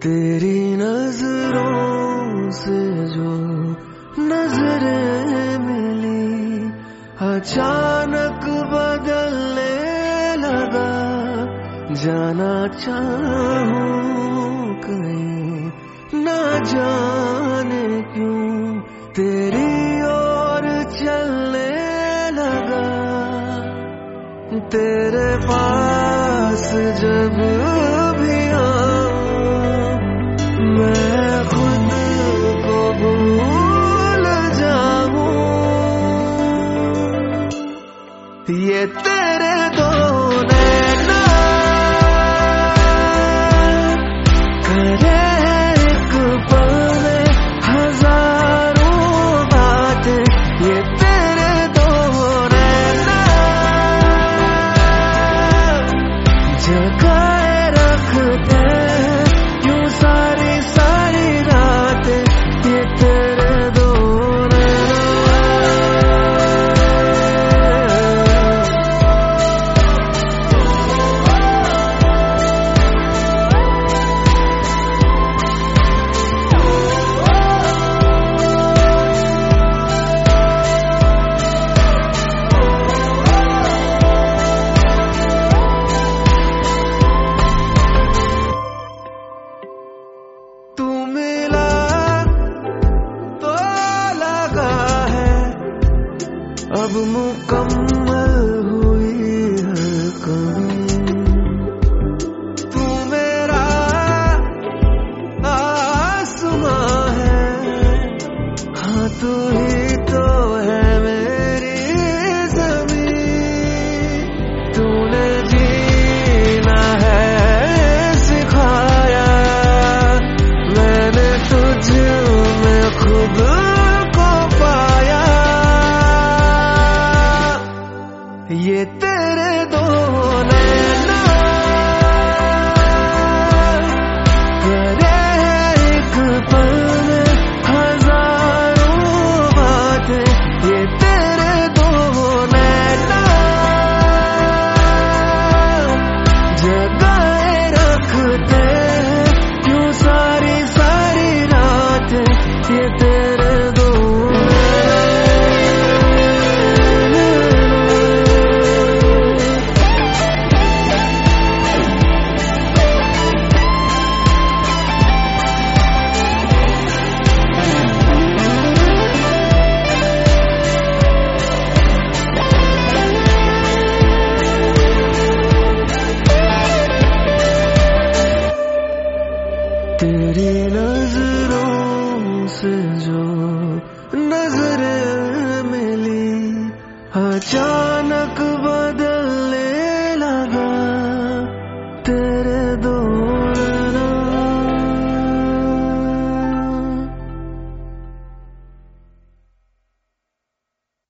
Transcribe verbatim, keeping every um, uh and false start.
तेरी नजरों से जो नजरें मिली अचानक बदलने लगा। जाना चाहूं कहीं ना जाने क्यों तेरी ओर चलने लगा। तेरे पास जब भी आऊं मैं खुद को भूल जाऊं। ये तेरे दो नैना करे एक पल में हजारों बातें। ये तेरे दो नैना जगाए रखते यूं सारी सारी रातें। ये तेरे दो अब मुकम्मल हुई हर कमी। तू मेरा आसमां है, हाँ तू ही